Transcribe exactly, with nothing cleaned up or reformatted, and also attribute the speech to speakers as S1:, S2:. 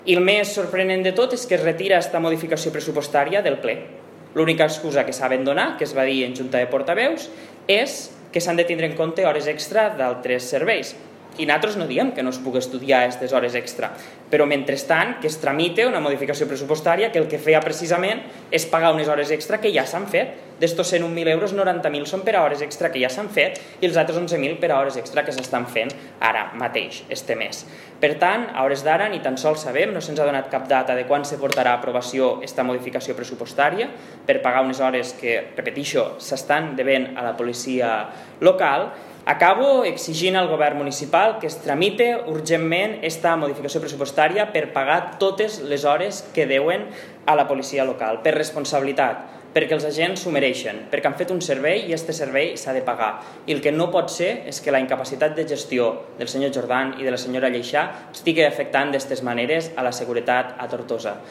S1: I el més sorprenent de tot és que es retira aquesta modificació pressupostària del ple. L'única excusa que saben donar, que es va dir en Junta de Portaveus, és que s'han de tindre en compte hores extra d'altres serveis. I nosaltres no diem que no es pugui estudiar aquestes hores extra, però mentrestant que es tramite una modificació pressupostària que el que feia precisament és pagar unes hores extra que ja s'han fet. D'estos cent un mil euros, noranta mil són per a hores extra que ja s'han fet i els altres onze mil per a hores extra que s'estan fent ara mateix, este mes. Per tant, a hores d'ara ni tan sols sabem, no se'ns ha donat cap data de quan se portarà a aprovació aquesta modificació pressupostària per pagar unes hores que, repeteixo, s'estan devent a la policia local. Acabo exigint al govern municipal que es tramite urgentment aquesta modificació pressupostària per pagar totes les hores que deuen a la policia local, per responsabilitat, perquè els agents s'ho mereixen, perquè han fet un servei i aquest servei s'ha de pagar. I el que no pot ser és que la incapacitat de gestió del senyor Jordan i de la senyora Lleixà estigui afectant d'aquestes maneres a la seguretat a Tortosa.